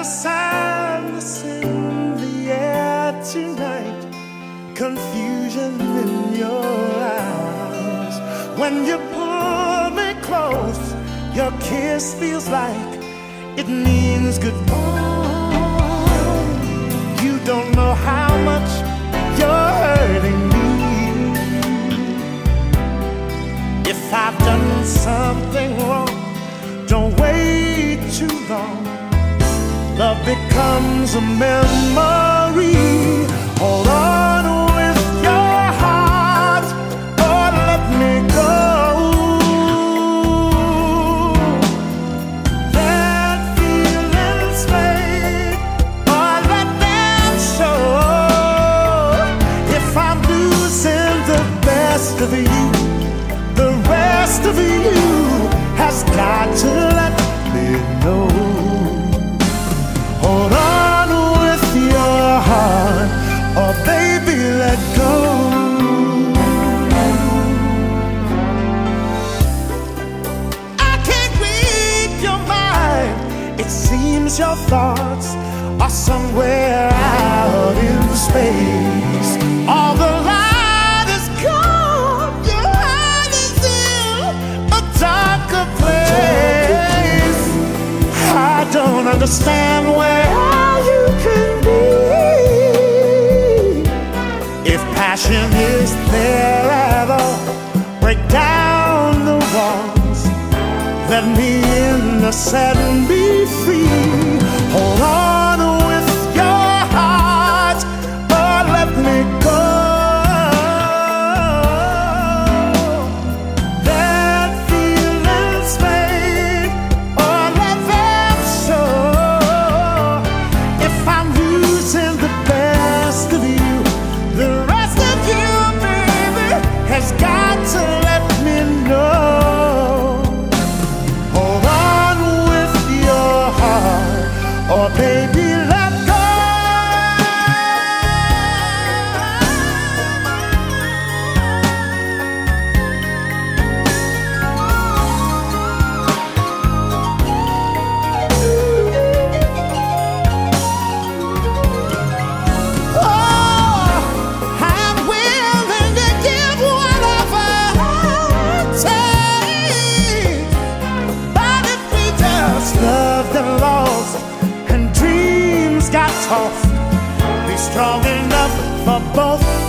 sadness in the air tonight, confusion in your eyes. When you pull me close, your kiss feels like it means goodbye. You don't know how much you're hurting me. If I've done something wrong, don't wait too long. Love becomes a memory. Hold on with your heart, or let me go. That feelings fade, or let them show. If I'm losing the best of you, the rest of you has got to let me know. Hold on with your heart, or baby, let go. I can't read your mind. It seems your thoughts are somewhere out in space. All the light is gone. Your heart is in a darker place. I don't understand where you can be. If passion is there at all, break down the walls. Let me in to set me free. Hold on with your heart, or let me go. Got to let me know. Hold on with your heart, or baby, let go. Loved and lost, and dreams got tossed. Be strong enough for both